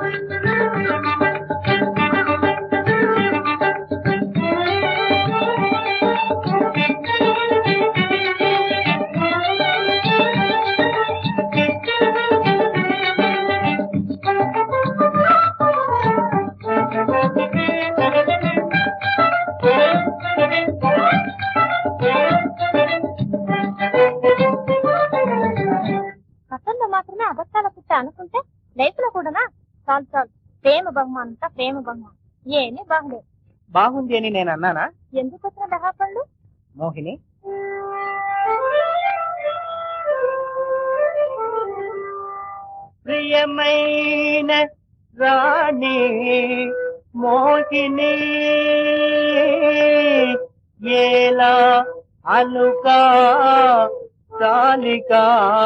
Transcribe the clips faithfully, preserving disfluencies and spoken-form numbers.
మాత్రమే అబద్ధాల పుట్ట అనుకుంటే లైఫ్ లో కూడా చాలు చాలు ప్రేమ బహుమానం అంతా ప్రేమ బహుమానం ఏమీ బాగుండేది. బాగుంది అని నేను అన్నానా? ఎందుకు వచ్చిన దహాపళ్ళు మోహిని, ప్రియమైన రాణి మోహిని ఏలా అలుకా చాలికా.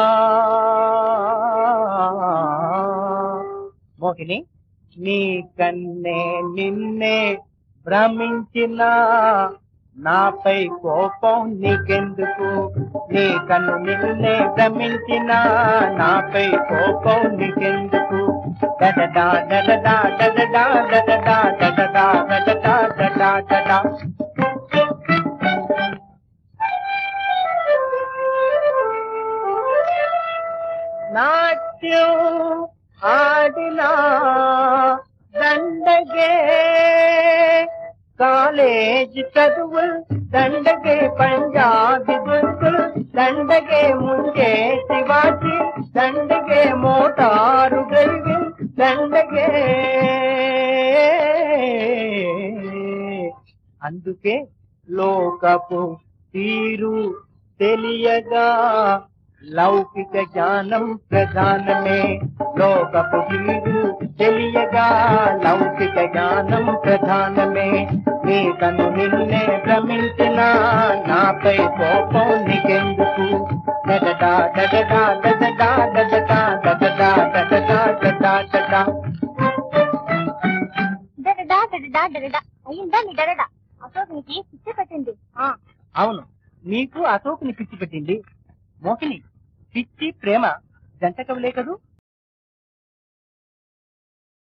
మోహిని, నీ కన్నే నిన్నే భ్రమించిన నాపై కోపం నీకెందుకు? నీ కన్ను నిన్నే భ్రమించిన నాపై కోపం నీకెందుకు? డడడా డడడా డడడా డడడా డడడా డడడా డడడా డడా. నాట్యం ఆడినా దండగే, కాలేజీ చదువులు దండగే, పంజాబీ దుస్తులు దండగే, ముందే శివాజీ దండగే, మోటారు డ్రైవింగ్ దండగే. అందుకే లోకపు తీరు తెలియగా లౌకిక జ్ఞానం ప్రధానమే. లోకపు తీరు తెలియగా లౌకిక జ్ఞానం ప్రధానమే. నీ కను నిన్నే భ్రమించిన నాపై కోపం నీకెందుకు? డడడా డడడా డడడా డడడా డడడా డడడా డడడా డడా. డడడా డడడా డడడా అయ్యిందా నీ డడడా? అశోక్ నీకు పిచ్చి పెట్టింది. అవును, నీకు అశోక్ ని పిచ్చి పెట్టింది. మోహిని, పిచ్చి ప్రేమ జంట కవులే కదూ?